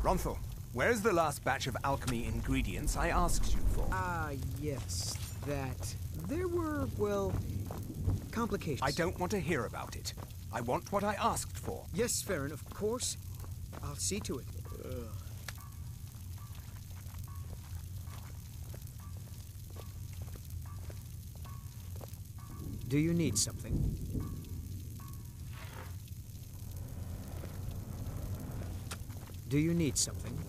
Ronthal, where's the last batch of alchemy ingredients I asked you for? Yes, that. There were, well, complications. I don't want to hear about it. I want what I asked for. Yes, Farron, of course. I'll see to it. Do you need something? Do you need something?